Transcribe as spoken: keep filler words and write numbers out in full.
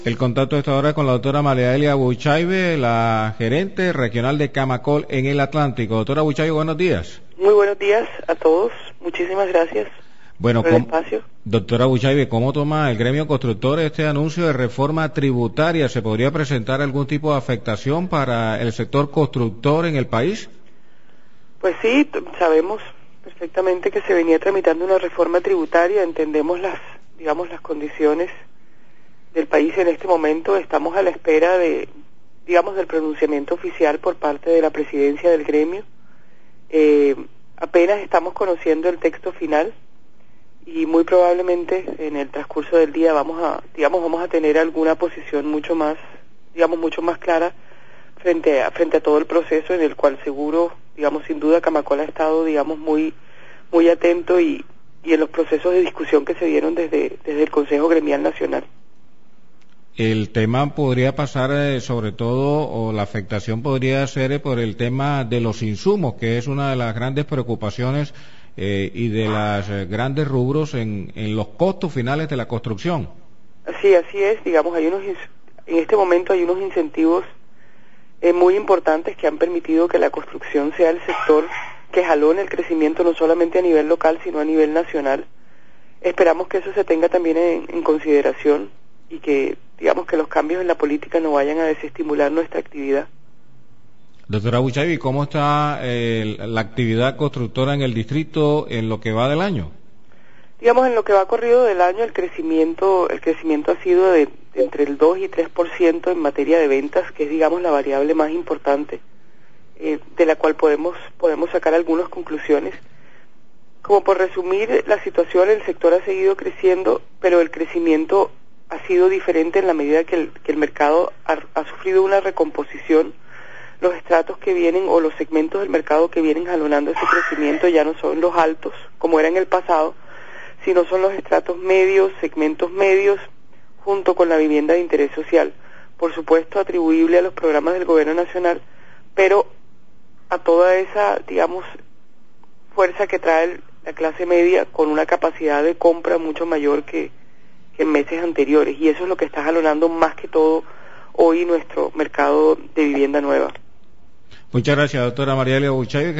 El contacto de esta hora es con la doctora María Elia Buchaibe, la gerente regional de Camacol en el Atlántico. Doctora Buchaibe, buenos días. Muy buenos días a todos. Muchísimas gracias bueno, por el espacio. Doctora Buchaibe, ¿cómo toma el gremio constructor este anuncio de reforma tributaria? ¿Se podría presentar algún tipo de afectación para el sector constructor en el país? Pues sí, sabemos perfectamente que se venía tramitando una reforma tributaria. Entendemos las, digamos, las condiciones del país en este momento. Estamos a la espera de, digamos, del pronunciamiento oficial por parte de la presidencia del gremio. Eh, apenas estamos conociendo el texto final y muy probablemente en el transcurso del día vamos a, digamos, vamos a tener alguna posición mucho más, digamos, mucho más clara frente a, frente a todo el proceso, en el cual seguro, digamos, sin duda Camacol ha estado, digamos, muy, muy atento y, y en los procesos de discusión que se dieron desde, desde el Consejo Gremial Nacional. El tema podría pasar eh, sobre todo, o la afectación podría ser eh, por el tema de los insumos, que es una de las grandes preocupaciones eh, y de los eh, grandes rubros en, en los costos finales de la construcción. Sí, así es, digamos, hay unos, en este momento hay unos incentivos eh, muy importantes que han permitido que la construcción sea el sector que jalone el crecimiento no solamente a nivel local, sino a nivel nacional. Esperamos que eso se tenga también en, en consideración y que, digamos, que los cambios en la política no vayan a desestimular nuestra actividad. Doctora Buchaibe, ¿cómo está eh, la actividad constructora en el distrito en lo que va del año? Digamos, en lo que va corrido del año, el crecimiento el crecimiento ha sido de, de entre el dos y tres por ciento en materia de ventas, que es, digamos, la variable más importante, eh, de la cual podemos podemos sacar algunas conclusiones. Como por resumir la situación, el sector ha seguido creciendo, pero el crecimiento ha sido diferente en la medida que el, que el mercado ha, ha sufrido una recomposición. Los estratos que vienen o los segmentos del mercado que vienen jalonando ese crecimiento ya no son los altos, como era en el pasado, sino son los estratos medios, segmentos medios, junto con la vivienda de interés social. Por supuesto, atribuible a los programas del gobierno nacional, pero a toda esa, digamos, fuerza que trae la clase media con una capacidad de compra mucho mayor que en meses anteriores, y eso es lo que está jalonando más que todo hoy nuestro mercado de vivienda nueva. Muchas gracias, doctora María Elia Buchaibe.